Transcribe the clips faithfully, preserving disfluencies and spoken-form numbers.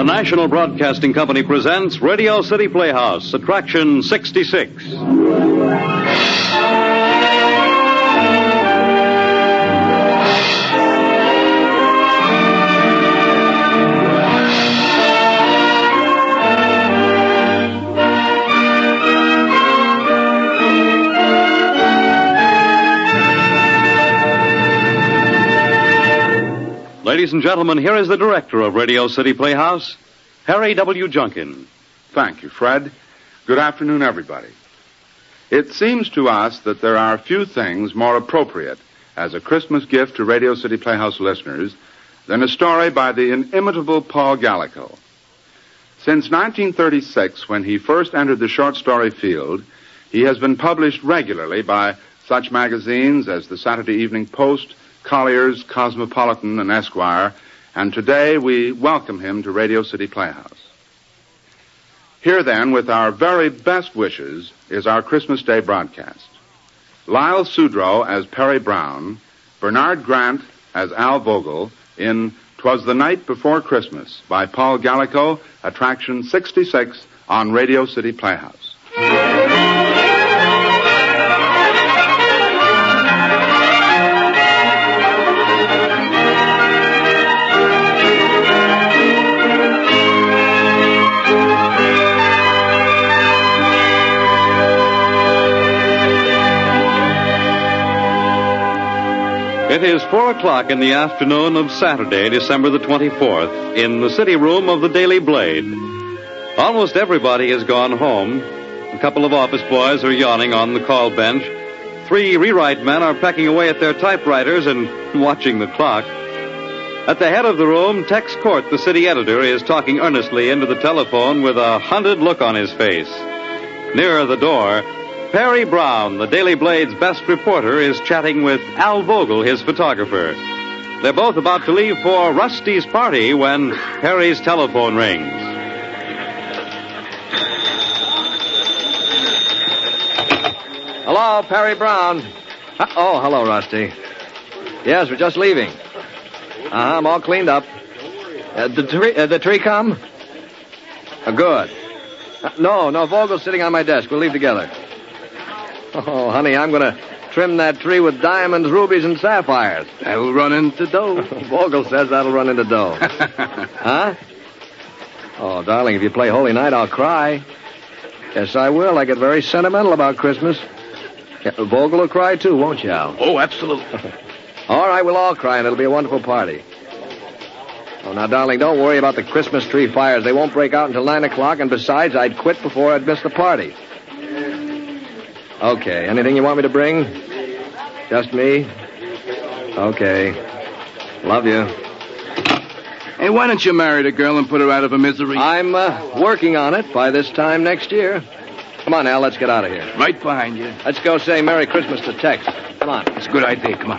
National Broadcasting Company presents Radio City Playhouse, Attraction sixty-six. Ladies and gentlemen, here is the director of Radio City Playhouse, Harry W. Junkin. Thank you, Fred. Good afternoon, everybody. It seems to us that there are few things more appropriate as a Christmas gift to Radio City Playhouse listeners than a story by the inimitable Paul Gallico. Since nineteen thirty-six, when he first entered the short story field, he has been published regularly by such magazines as the Saturday Evening Post, Collier's, Cosmopolitan, and Esquire, and today we welcome him to Radio City Playhouse. Here then, with our very best wishes, is our Christmas Day broadcast. Lyle Sudrow as Perry Brown, Bernard Grant as Al Vogel in "'Twas the Night Before Christmas" by Paul Gallico, Attraction sixty-six on Radio City Playhouse. It is four o'clock in the afternoon of Saturday, December the twenty-fourth, in the city room of the Daily Blade. Almost everybody has gone home. A couple of office boys are yawning on the call bench. Three rewrite men are pecking away at their typewriters and watching the clock. At the head of the room, Tex Court, the city editor, is talking earnestly into the telephone with a hunted look on his face. Nearer the door, Perry Brown, the Daily Blade's best reporter, is chatting with Al Vogel, his photographer. They're both about to leave for Rusty's party when Perry's telephone rings. Hello, Perry Brown. Uh, oh, hello, Rusty. Yes, we're just leaving. Uh-huh, I'm all cleaned up. Uh, the tree, uh, the tree come? Uh, good. Uh, no, no, Vogel's sitting on my desk. We'll leave together. Oh, honey, I'm going to trim that tree with diamonds, rubies, and sapphires. That'll run into dough. Vogel says that'll run into dough. Huh? Oh, darling, if you play Holy Night, I'll cry. Yes, I will. I get very sentimental about Christmas. Yeah, Vogel will cry, too, won't you, Al? Oh, absolutely. All right, we'll all cry, and it'll be a wonderful party. Oh, now, darling, don't worry about the Christmas tree fires. They won't break out until nine o'clock, and besides, I'd quit before I'd miss the party. Okay, anything you want me to bring? Just me? Okay. Love you. Hey, why don't you marry the girl and put her out of her misery? I'm uh, working on it by this time next year. Come on, Al, let's get out of here. Right behind you. Let's go say Merry Christmas to Tex. Come on. It's a good idea. Come on.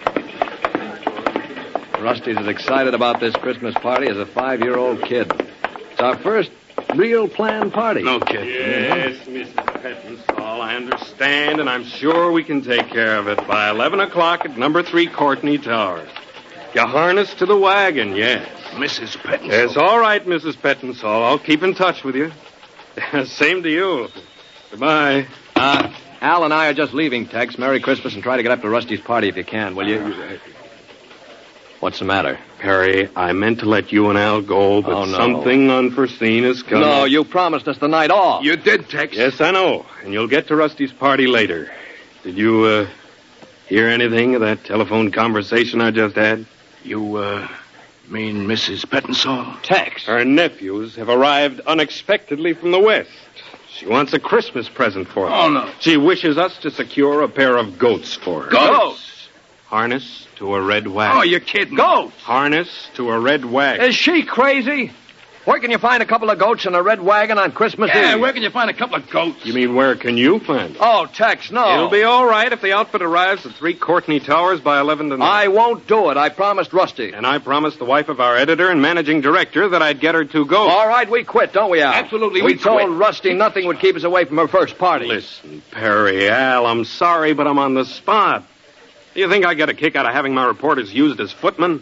Rusty's as excited about this Christmas party as a five-year-old kid. It's our first real planned party. No kidding. Yes, Missus Pettinsall, I understand, and I'm sure we can take care of it by eleven o'clock at number three Courtney Towers. You harness to the wagon, yes. Missus Pettinsall. Yes, all right, Missus Pettinsall. I'll keep in touch with you. Same to you. Goodbye. Uh, Al and I are just leaving, Tex. Merry Christmas, and try to get up to Rusty's party if you can, will you? What's the matter? Perry, I meant to let you and Al go, but oh, no. something unforeseen has come. No, you promised us the night off. You did, Tex. Yes, I know. And you'll get to Rusty's party later. Did you, uh, hear anything of that telephone conversation I just had? You, uh, mean Missus Pettinsall? Tex. Her nephews have arrived unexpectedly from the West. She wants a Christmas present for them. Oh, no. She wishes us to secure a pair of goats for her. Goats? Harness to a red wagon. Oh, you're kidding. Goats? Harness to a red wagon. Is she crazy? Where can you find a couple of goats and a red wagon on Christmas Yeah, Eve? where can you find a couple of goats? You mean where can you find them? Oh, Tex, no. It'll be all right if the outfit arrives at three Courtney Towers by eleven tonight. I won't do it. I promised Rusty. And I promised the wife of our editor and managing director that I'd get her two goats. All right, we quit, don't we, Al? Absolutely, we we told quit. Rusty nothing would keep us away from her first party. Listen, Perry, Al, I'm sorry, but I'm on the spot. Do you think I get a kick out of having my reporters used as footmen?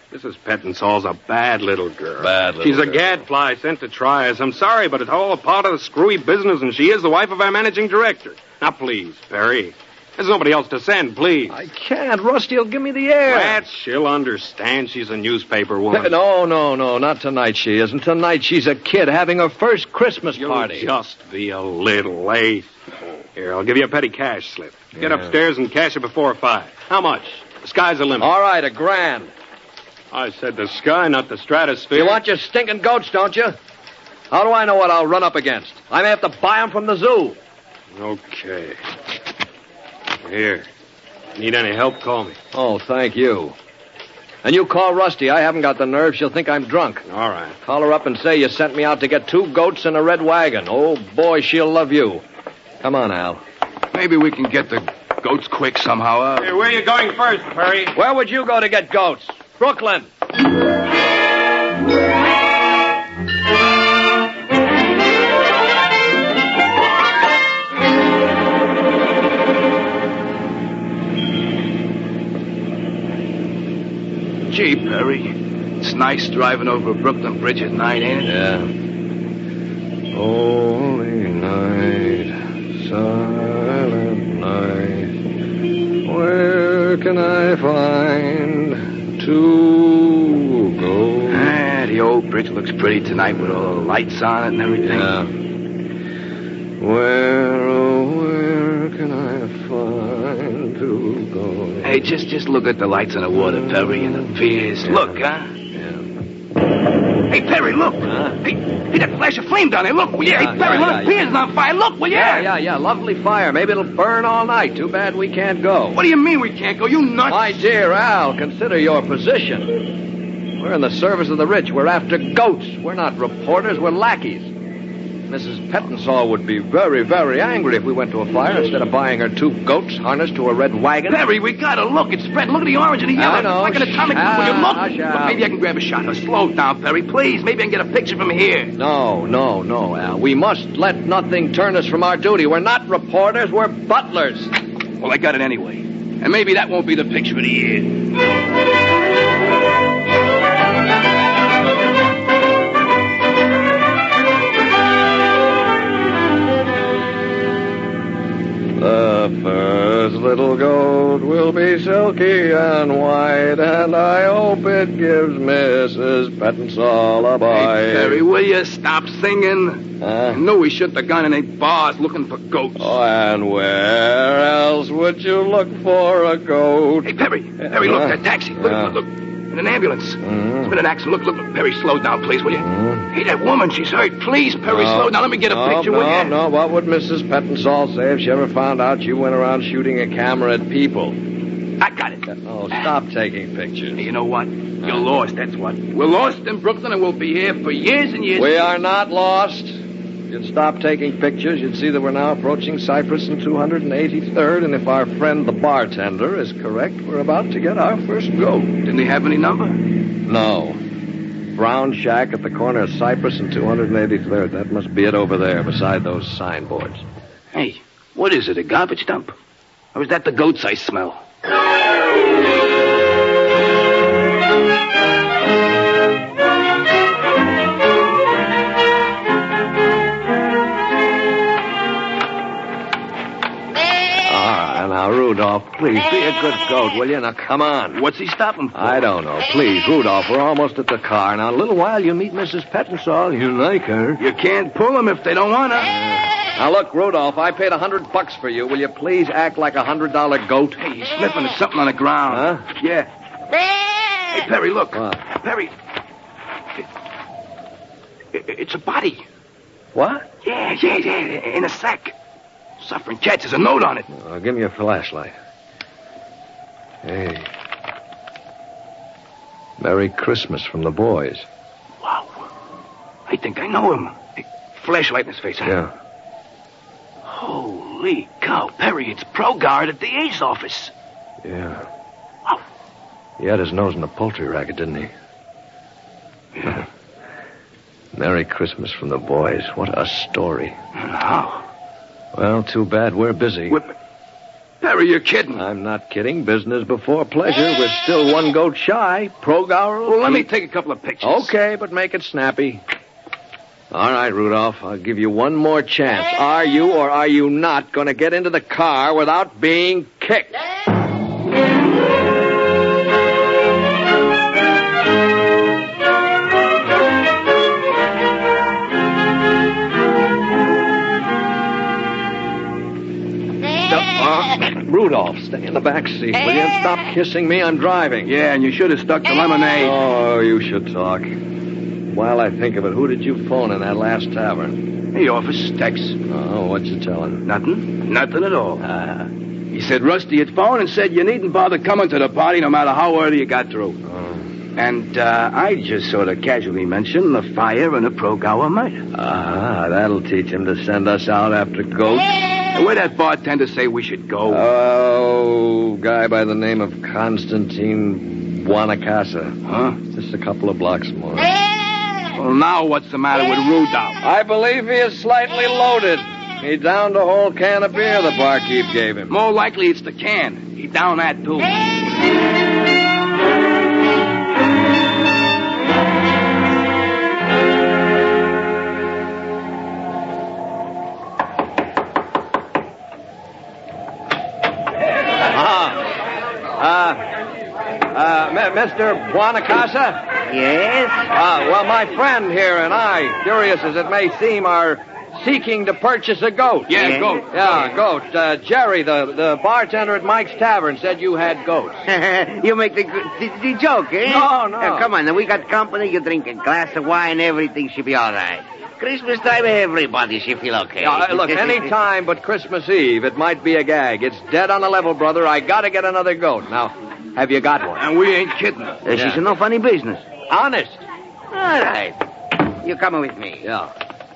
Missus Pettinsall's a bad little girl. Bad little She's a girl. gadfly sent to try us. I'm sorry, but it's all a part of the screwy business, and she is the wife of our managing director. Now, please, Perry. There's nobody else to send, please. I can't. Rusty'll give me the air. That she'll understand. She's a newspaper woman. No, no, no. Not tonight she isn't. Tonight she's a kid having her first Christmas You'll party. just be a little late. Here, I'll give you a petty cash slip. Get Yeah. upstairs and cash it before five. How much? The sky's the limit. All right, a grand. I said the sky, not the stratosphere. You want your stinking goats, don't you? How do I know what I'll run up against? I may have to buy them from the zoo. Okay. Here. Need any help, call me. Oh, thank you. And you call Rusty. I haven't got the nerve. She'll think I'm drunk. All right. Call her up and say you sent me out to get two goats and a red wagon. Oh, boy, she'll love you. Come on, Al. Maybe we can get the goats quick somehow. Uh, Hey, where are you going first, Perry? Where would you go to get goats? Brooklyn. Gee, Perry, it's nice driving over Brooklyn Bridge at night, ain't it? Yeah. Holy night, silent night, where can I find to go? Ah, the old bridge looks pretty tonight with all the lights on it and everything. Yeah. Where, oh, where can I find to go? Hey, just just look at the lights on the water, Perry, and the piers. Yeah. Look, huh? Yeah. Hey, Perry, look. Huh? Hey, hey, that flash of flame down there. Look, will you? Yeah, Hey, Perry, yeah, one yeah, of the piers is on fire. Look, will you? Yeah, yeah, yeah. Lovely fire. Maybe it'll burn all night. Too bad we can't go. What do you mean we can't go? You nuts? My dear Al, consider your position. We're in the service of the rich. We're after goats. We're not reporters. We're lackeys. Missus Pettinsall would be very, very angry if we went to a fire instead of buying her two goats harnessed to a red wagon. Perry, we gotta look. It's spread. Look at the orange and the yellow. I know. It's like an atomic bomb. Will you look? Hush, Look, Al. maybe I can grab a shot. Now, slow down, Perry, please. Maybe I can get a picture from here. No, no, no, Al. We must let nothing turn us from our duty. We're not reporters. We're butlers. Well, I got it anyway. And maybe that won't be the picture of the year. The first little goat will be silky and white, and I hope it gives Missus Pettinsall a bite. Hey, Perry, will you stop singing? Huh? I knew we shouldn't have gone in any bars looking for goats. Oh, and where else would you look for a goat? Hey, Perry. Perry, look, Huh? that taxi. Look, Yeah. look, look. In an ambulance. Mhm. It's been an accident. Look, look, look. Perry, slow down, please, will you? Mhm. Hey, that woman, she's hurt. Please, Perry, No. slow down. Let me get a no, picture, no, will you? No, what would Missus Pettinsall say if she ever found out you went around shooting a camera at people? I got it. Oh, stop taking pictures. Hey, you know what? You're lost, that's what. We're lost in Brooklyn, and we'll be here for years and years. We are not lost. If you'd stop taking pictures, you'd see that we're now approaching Cypress and two hundred eighty-third, and if our friend the bartender is correct, we're about to get our first goat. Didn't he have any number? No. Brown shack at the corner of Cypress and two hundred eighty-third. That must be it over there, beside those signboards. Hey, what is it, a garbage dump? Or is that the goats I smell? Ah, now, Rudolph, please, be a good goat, will you? Now, come on. What's he stopping for? I don't know. Please, Rudolph, we're almost at the car. Now, in a little while, you'll meet Missus Pettinsall. You like her. You can't pull them if they don't want to. Now, look, Rudolph, I paid a hundred bucks for you. Will you please act like a hundred-dollar goat? Hey, he's sniffing at something on the ground. Huh? Yeah. Hey, Perry, look. What? Perry. It, it, it's a body. What? Yeah, yeah, yeah, in a sack. Suffering cats. There's a note on it. Oh, give me your flashlight. Hey. Merry Christmas from the boys. Wow. I think I know him. Hey, flashlight in his face, huh? Yeah. Holy cow, Perry, it's Progard at the A's office. Yeah. Wow. He had his nose in the poultry racket, didn't he? Yeah. Merry Christmas from the boys. What a story. How? Well, too bad we're busy. We're... Perry, Perry, you're kidding. I'm not kidding. Business before pleasure. We're still one goat shy. Pro-Gower. Well, let me take a couple of pictures. Okay, but make it snappy. All right, Rudolph. I'll give you one more chance. Are you or are you not going to get into the car without being kicked? Rudolph, stay in the back seat, will you? Stop kissing me. I'm driving. Yeah, and you should have stuck to lemonade. Oh, you should talk. While I think of it, who did you phone in that last tavern? Hey, office, Tex. Oh, what'd you tell him? Nothing. Nothing at all. Uh, He said Rusty had phoned and said you needn't bother coming to the party no matter how early you got through. oh. And uh, I just sort of casually mentioned the fire and the Pro-Gower murder. Ah, that'll teach him to send us out after goats. And where'd that bartender say we should go? Oh, guy by the name of Constantine Buonacasa. Huh? Just a couple of blocks more. Well, now what's the matter with Rudolph? I believe he is slightly loaded. He downed a whole can of beer the barkeep gave him. More likely it's the can. He down that, too. Uh, M- Mister Buonacasa? Yes? Uh, well, my friend here and I, curious as it may seem, are seeking to purchase a goat. Yeah, Yeah. goat. Yeah, goat. Uh, Jerry, the, the bartender at Mike's Tavern, said you had goats. You make the, the, the joke, eh? No, no. Uh, come on, now we got company. You drink a glass of wine, everything should be all right. Christmas time, everybody should feel okay. Uh, look, any time but Christmas Eve, it might be a gag. It's dead on the level, brother. I gotta get another goat. Now, have you got one? And we ain't kidding. Uh, She's no funny business. Honest? All right. You coming with me? Yeah.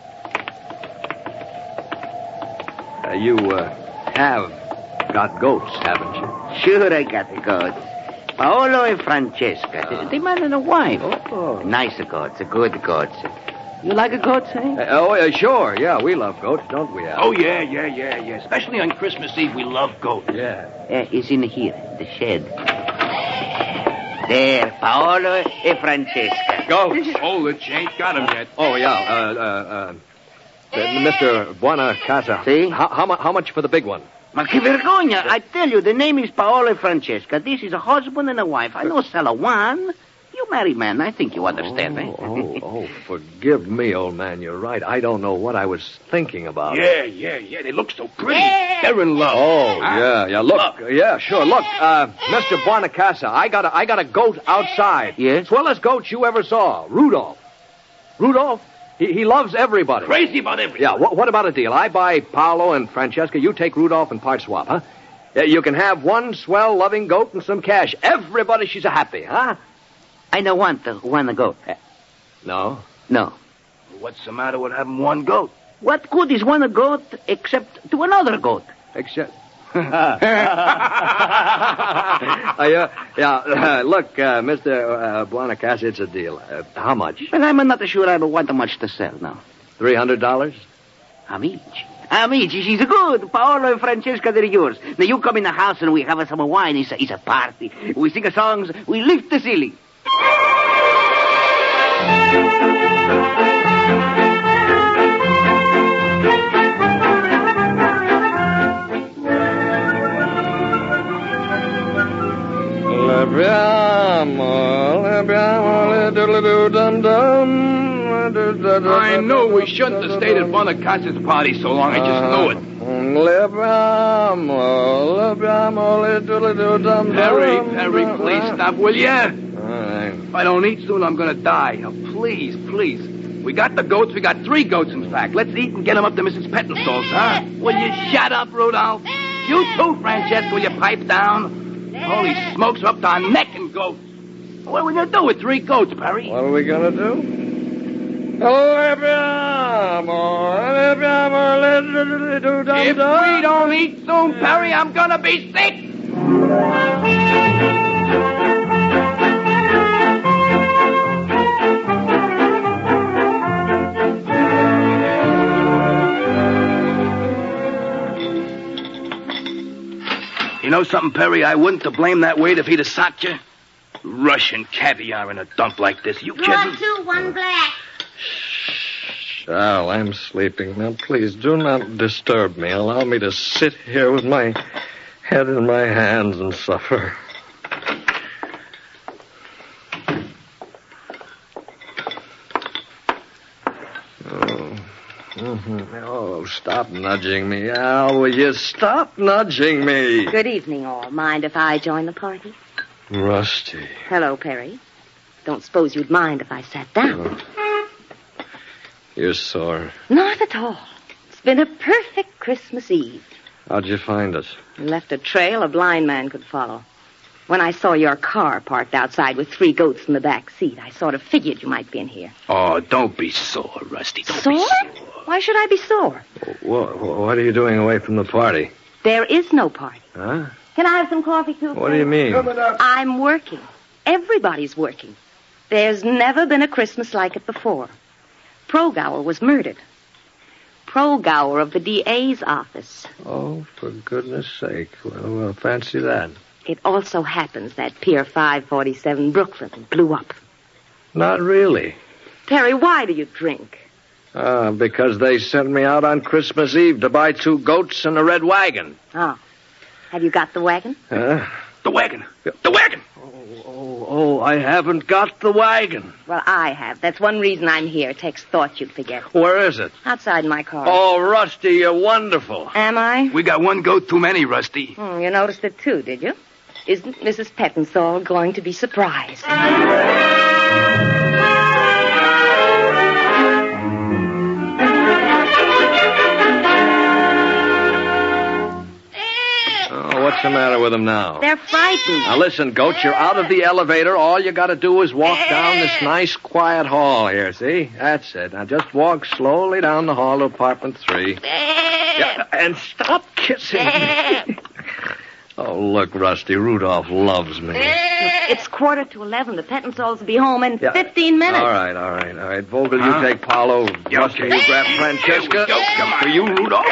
Uh, you, uh, have got goats, haven't you? Sure, I got the goats. Paolo and Francesca. Uh. They man and a wife. Oh. Nice goats, good goats. You like a goat, eh? Uh, oh, uh, sure. Yeah, we love goats, don't we, Al? Oh, yeah, yeah, yeah, yeah. Especially on Christmas Eve, we love goat. Yeah. Uh, it's in here, the shed. There, Paolo and Francesca. Goats. Oh, the ain't got him yet. Oh, yeah. Uh, uh, uh, uh, Mister Buonacasa. See? How, how, mu- how much for the big one? Ma che vergogna! I tell you, the name is Paolo and Francesca. This is a husband and a wife. I know sell a one. You married man. I think you understand, oh, eh? oh, oh, forgive me, old man. You're right. I don't know what I was thinking about. Yeah, yeah, yeah. They look so pretty. They're in love. Oh, Huh? yeah, yeah. Look, yeah, sure. Look, uh, Mister Buonacasa, I got a, I got a goat outside. Yes? Swellest goat you ever saw. Rudolph. Rudolph, he, he loves everybody. Crazy about everything. Yeah, what, what about a deal? I buy Paolo and Francesca. You take Rudolph and part swap, huh? Yeah, you can have one swell, loving goat and some cash. Everybody, she's a happy, huh? I don't want the one goat. No. No. What's the matter with having one goat? What good is one goat except to another goat? Except. uh, yeah, yeah. Uh, look, uh, Mister Uh, Buonacasa, it's a deal. Uh, how much? But I'm not sure I want much to sell now. Three hundred dollars. Amici. Amici, she's good. Paolo and Francesca, they're yours. Now you come in the house and we have some wine. It's a, it's a party. We sing songs. We lift the ceiling. I know we shouldn't have stayed at Buonacasa's party so long. I just knew it. Perry, Perry, please stop, will you? If I don't eat soon, I'm going to die. Now, please, please. We got the goats. We got three goats, in fact. Let's eat and get them up to Missus Pettenstall's, huh? Will you shut up, Rudolph? You too, Francesca. Will you pipe down? Holy smokes, we're up to our neck in goats. What are we going to do with three goats, Perry? What are we gonna do? If we don't eat soon, Perry, I'm going to be sick. You know something, Perry? I wouldn't have blamed that Wade if he'd have socked you. Russian caviar in a dump like this. You Draw kidding? two, one black. Al, I'm sleeping. Now, please, do not disturb me. Allow me to sit here with my head in my hands and suffer. Oh, mm-hmm. Oh, stop nudging me, Al. Will you stop nudging me? Good evening, all. Mind if I join the party? Rusty. Hello, Perry. Don't suppose you'd mind if I sat down. Oh. You're sore. Not at all. It's been a perfect Christmas Eve. How'd you find us? You left a trail a blind man could follow. When I saw your car parked outside with three goats in the back seat, I sort of figured you might be in here. Oh, don't be sore, Rusty. Don't Sore? be sore. Why should I be sore? What, what are you doing away from the party? There is no party. Huh? Can I have some coffee, too? What do you mean? I'm working. Everybody's working. There's never been a Christmas like it before. Progauer was murdered. Progauer of the D A's office. Oh, for goodness sake. Well, well, fancy that. It also happens that Pier five forty-seven Brooklyn blew up. Not really. Perry, why do you drink? Ah, because they sent me out on Christmas Eve to buy two goats and a red wagon. Oh. Have you got the wagon? Huh? The wagon. The wagon. Oh, oh, I haven't got the wagon. Well, I have. That's one reason I'm here. Tex thought you'd forget. Where is it? Outside my car. Oh, Rusty, you're wonderful. Am I? We got one goat too many, Rusty. Hmm, you noticed it, too, did you? Isn't Missus Pettinsall going to be surprised? What's the matter with them now? They're frightened. Now, listen, Goat, you're out of the elevator. All you got to do is walk down this nice, quiet hall here, see? That's it. Now, just walk slowly down the hall to apartment three. Yeah, and stop kissing me. Oh, look, Rusty, Rudolph loves me. It's quarter to eleven. The Pettinsalls will be home in Yeah. fifteen minutes. All right, all right, all right. Vogel, Huh? you take Paulo. Yeah, Rusty, okay. you grab Francesca. Yo, come on. For you, Rudolph.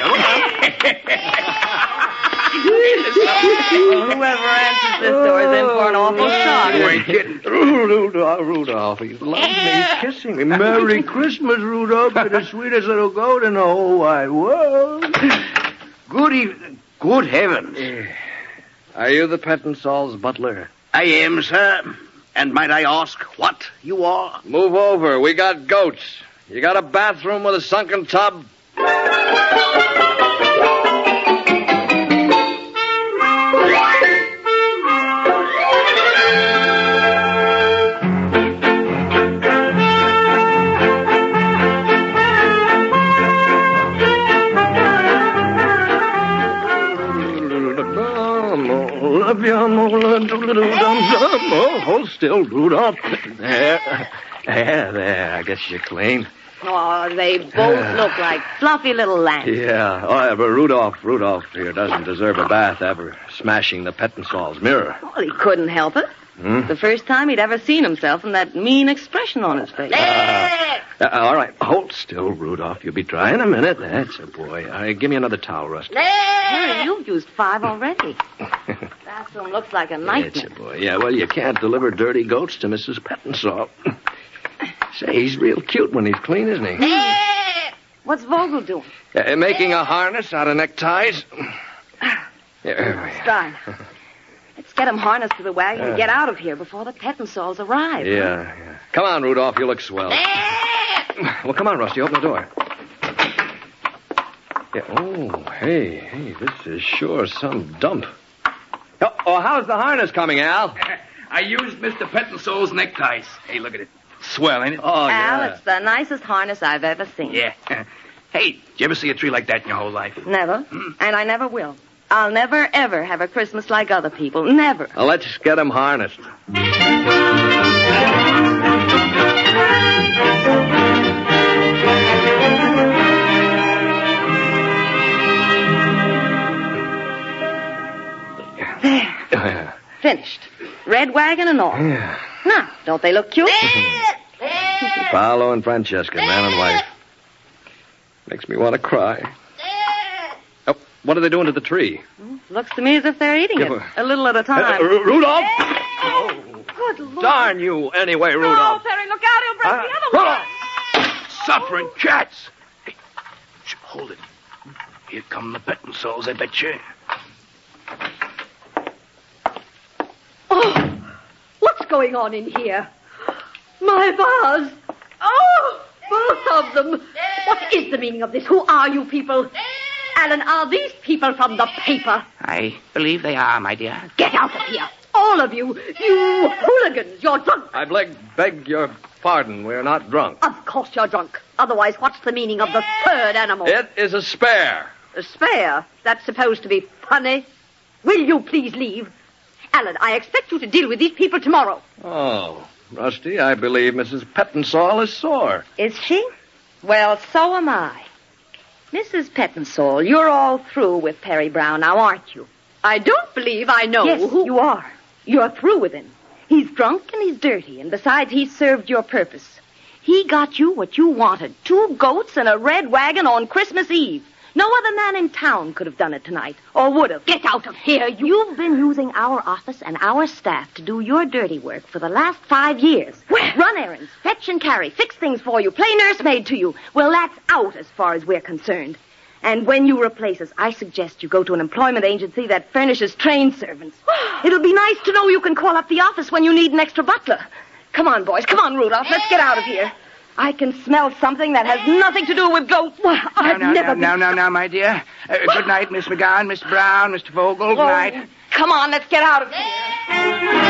Well, whoever answers this door is in for an awful shock. You ain't kidding. Rudolph, Rudolph, he loves me. He's kissing me. Merry Christmas, Rudolph. You're the sweetest little goat in the whole wide world. Good evening. Good heavens. Are you the Pettinsall's butler? I am, sir. And might I ask what you are? Move over. We got goats. You got a bathroom with a sunken tub? Oh, hold still, Rudolph. There. There, there. I guess you're clean. Oh, they both look like fluffy little lambs. Yeah. Oh, yeah, but Rudolph, Rudolph here doesn't deserve a bath ever smashing the Pettinsall's mirror. Well, he couldn't help it. Hmm? The first time he'd ever seen himself and that mean expression on his face. Uh, uh, all right, hold still, Rudolph. You'll be dry in a minute. That's a boy. All right, give me another towel, Rusty. Harry, you've used five already. Bathroom looks like a That's nightmare. a boy. Yeah, well, you can't deliver dirty goats to Missus Pettinsall. Say, he's real cute when he's clean, isn't he? What's Vogel doing? Uh, making a harness out of neckties. Yeah. Stein. Let's get him harnessed to the wagon and get out of here before the Pettinsalls arrive. Yeah, yeah. Come on, Rudolph. You look swell. Well, come on, Rusty. Open the door. Yeah. Oh, hey, hey, this is sure some dump. Oh, oh, how's the harness coming, Al? I used Mister Pettinsall's neckties. Hey, look at it. Swell, ain't it? Oh, Al, yeah. it's the nicest harness I've ever seen. Yeah. Hey, did you ever see a tree like that in your whole life? Never. And I never will. I'll never, ever have a Christmas like other people. Never. Well, let's get him harnessed. There. Finished. Red wagon and all. Yeah. Now, don't they look cute? Paolo and Francesca, man and wife. Makes me want to cry. Oh, what are they doing to the tree? Looks to me as if they're eating Yeah, it, but- a little at a time. Uh, Ru- Rudolph! Good Lord. Darn you, anyway, No, Rudolph. Perry, look out. He'll break Uh, the other one. Suffering cats. Hey, sh- hold it. Here come the petting souls, I bet you. Oh, what's going on in here? My vase. Oh, both of them. What is the meaning of this? Who are you people? Alan, are these people from the paper? I believe they are, my dear. Get out of here. All of you. You hooligans. You're drunk. I beg, beg your pardon. We're not drunk. Of course you're drunk. Otherwise, what's the meaning of the third animal? It is a spare. A spare. That's supposed to be funny. Will you please leave? Alan, I expect you to deal with these people tomorrow. Oh, Rusty, I believe Missus Pettinsall is sore. Is she? Well, so am I. Missus Pettinsall, you're all through with Perry Brown now, aren't you? I don't believe I know Yes, who... you are. You're through with him. He's drunk and he's dirty, and besides, he's served your purpose. He got you what you wanted, two goats and a red wagon on Christmas Eve. No other man in town could have done it tonight, or would have. Get out of here, you... You've been using our office and our staff to do your dirty work for the last five years. Where? Run errands, fetch and carry, fix things for you, play nursemaid to you. Well, that's out as far as we're concerned. And when you replace us, I suggest you go to an employment agency that furnishes trained servants. It'll be nice to know you can call up the office when you need an extra butler. Come on, boys. Come on, Rudolph. Let's get out of here. I can smell something that has nothing to do with goats. Well, I've now, never now, been... now, now, now, my dear. Uh, good night, Miss McGowan, Mister Brown, Mister Vogel. Good Oh, night. come on, let's get out of here.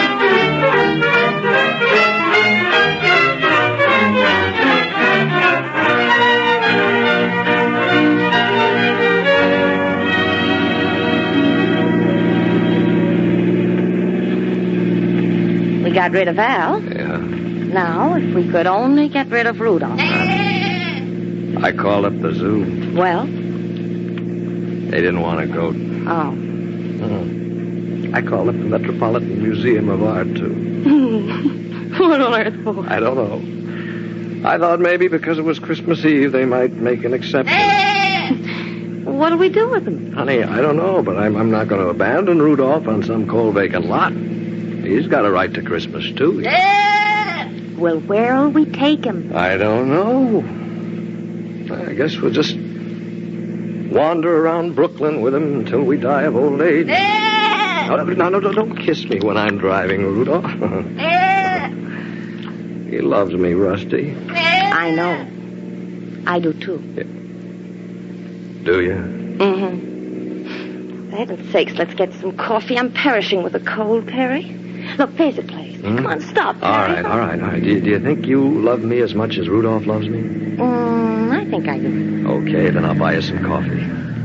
We got rid of Al. Yeah. Now, if we could only get rid of Rudolph. I called up the zoo. Well, They didn't want a goat. oh. Hmm. I called up the Metropolitan Museum of Art, too. What on earth for? I don't know. I thought maybe because it was Christmas Eve, they might make an exception. What do we do with him? Honey, I don't know, but I'm, I'm not going to abandon Rudolph on some cold, vacant lot. He's got a right to Christmas, too. Well, where'll we take him? I don't know. I guess we'll just wander around Brooklyn with him until we die of old age. No, no, no, no, don't kiss me when I'm driving, Rudolph. He loves me, Rusty. I know. I do, too. Do you? Mm-hmm. For heaven's sakes, let's get some coffee. I'm perishing with a cold, Perry. Look, there's a place. Hmm? Come on, stop, Perry. All right, all right, all right. Do you, do you think you love me as much as Rudolph loves me? Mm, I think I do. Okay, then I'll buy you some coffee.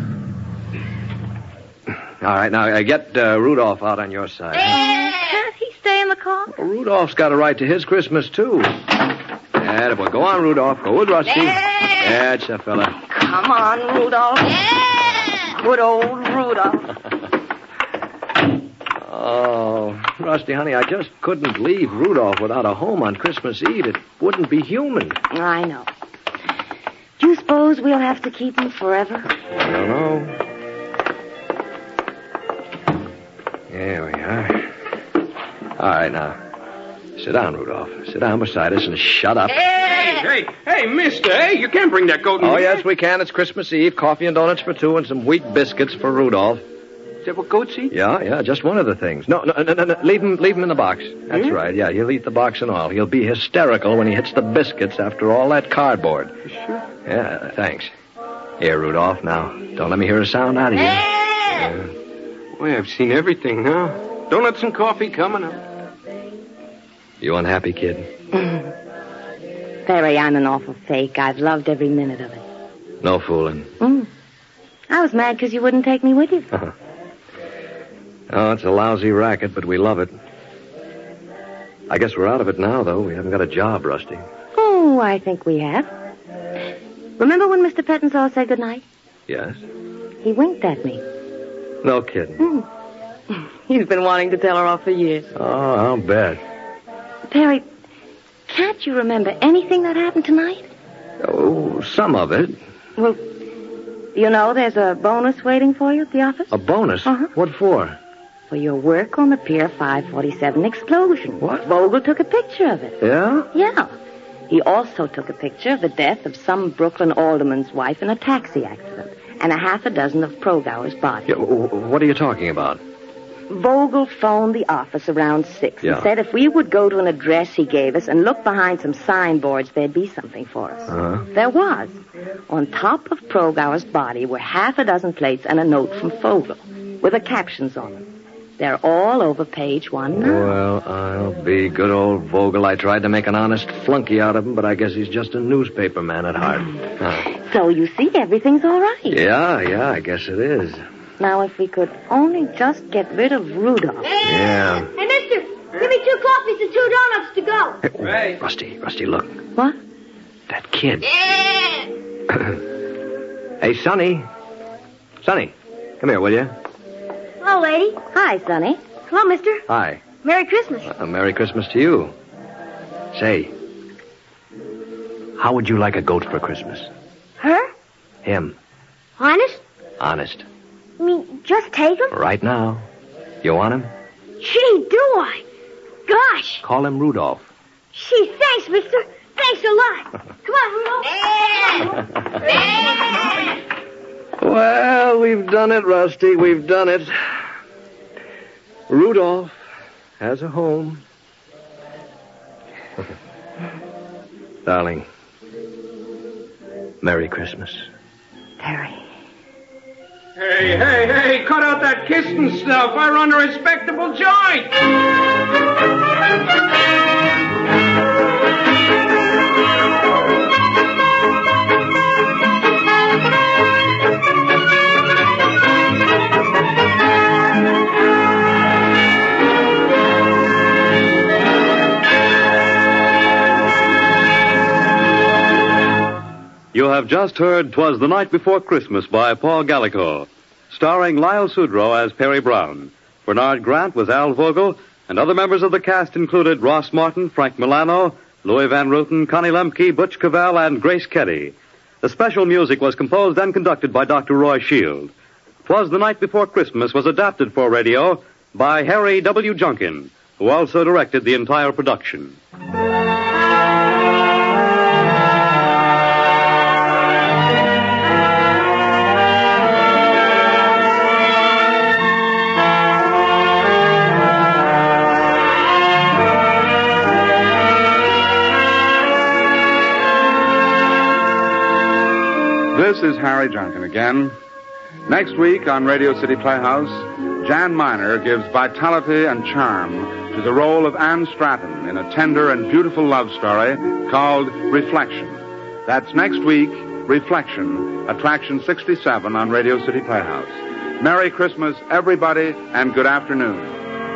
All right, now uh, get uh, Rudolph out on your side. Can't he stay in the car? Well, Rudolph's got a right to his Christmas, too. Yeah, boy. Go on, Rudolph. Go with Rusty. That's a fella. Come on, Rudolph. Good old Rudolph. Oh, Rusty, honey, I just couldn't leave Rudolph without a home on Christmas Eve. It wouldn't be human. I know. Do you suppose we'll have to keep him forever? I don't know. There we are. All right, now. Sit down, Rudolph. Sit down beside us and shut up. Hey, hey, hey, mister, hey, you can't bring that goat in Oh, here. yes, we can. It's Christmas Eve. Coffee and donuts for two and some wheat biscuits for Rudolph. Is that what goats eat? Yeah, yeah, just one of the things. No, no, no, no, no. Leave him, leave him in the box. That's Hmm? right, yeah, he'll eat the box and all. He'll be hysterical when he hits the biscuits after all that cardboard. Sure. Yeah, thanks. Here, Rudolph, now, don't let me hear a sound out of you. Yeah. Boy, I've seen everything now. Donuts and coffee coming up. You unhappy, kid? Perry, I'm an awful fake. I've loved every minute of it. No fooling. Mm. I was mad because you wouldn't take me with you. Oh, it's a lousy racket, but we love it. I guess we're out of it now, though. We haven't got a job, Rusty. Oh, I think we have. Remember when Mister Pettinsall said goodnight? Yes? He winked at me. No kidding. Mm. He's been wanting to tell her off for years. Oh, I'll bet. Perry, can't you remember anything that happened tonight? Oh, some of it. Well, You know there's a bonus waiting for you at the office? A bonus? Uh-huh. What for? For your work on the Pier five forty-seven explosion. What? Vogel took a picture of it. Yeah? Yeah. He also took a picture of the death of some Brooklyn alderman's wife in a taxi accident and a half a dozen of Progauer's bodies. Yeah, w- w- what are you talking about? Vogel phoned the office around six Yeah. and said if we would go to an address he gave us and look behind some signboards, there'd be something for us. Uh-huh. There was. On top of Progauer's body were half a dozen plates and a note from Vogel with the captions on them. They're all over page one now. Well, I'll be good old Vogel. I tried to make an honest flunky out of him, but I guess he's just a newspaper man at heart. Huh. So you see, everything's all right. Yeah, yeah, I guess it is. Now, if we could only just get rid of Rudolph. Yeah. Hey, mister, give me two coffees and two donuts to go. Hey, Right. Rusty, Rusty, look. What? That kid. Hey, Sonny. Sonny, come here, will you? Hello, lady. Hi, Sonny. Hello, mister. Hi. Merry Christmas. Uh, Merry Christmas to you. Say, how would you like a goat for Christmas? Her? Him. Honest? Honest. I mean, just take him? Right now. You want him? Gee, do I? Gosh. Call him Rudolph. Gee, thanks, mister. Thanks a lot. Come on, Rudolph. Well, we've done it, Rusty. We've done it. Rudolph has a home. Darling, Merry Christmas. Terry. Hey, hey, hey, cut out that kissing stuff. I run a respectable joint. You have just heard 'Twas the Night Before Christmas by Paul Gallico, starring Lyle Sudrow as Perry Brown. Bernard Grant was Al Vogel, and other members of the cast included Ross Martin, Frank Milano, Louis Van Ruten, Connie Lemke, Butch Cavell, and Grace Keddy. The special music was composed and conducted by Doctor Roy Shield. 'Twas the Night Before Christmas was adapted for radio by Harry W. Junkin, who also directed the entire production. This is Harry Junkin again. Next week on Radio City Playhouse, Jan Miner gives vitality and charm to the role of Anne Stratton in a tender and beautiful love story called Reflection. That's next week, Reflection, Attraction sixty-seven on Radio City Playhouse. Merry Christmas, everybody, and good afternoon.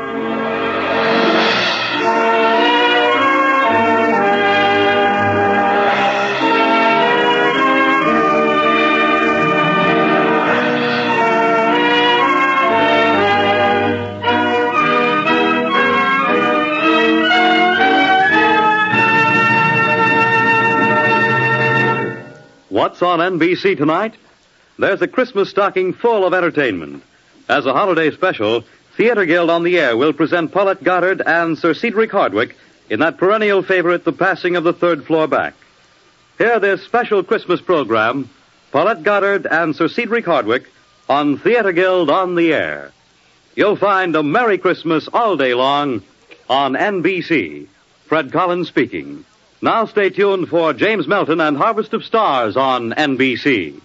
What's on N B C tonight? There's a Christmas stocking full of entertainment. As a holiday special, Theater Guild on the Air will present Paulette Goddard and Sir Cedric Hardwicke in that perennial favorite, The Passing of the Third Floor Back. Hear this special Christmas program, Paulette Goddard and Sir Cedric Hardwicke on Theater Guild on the Air. You'll find a Merry Christmas all day long on N B C. Fred Collins speaking. Now stay tuned for James Melton and Harvest of Stars on N B C.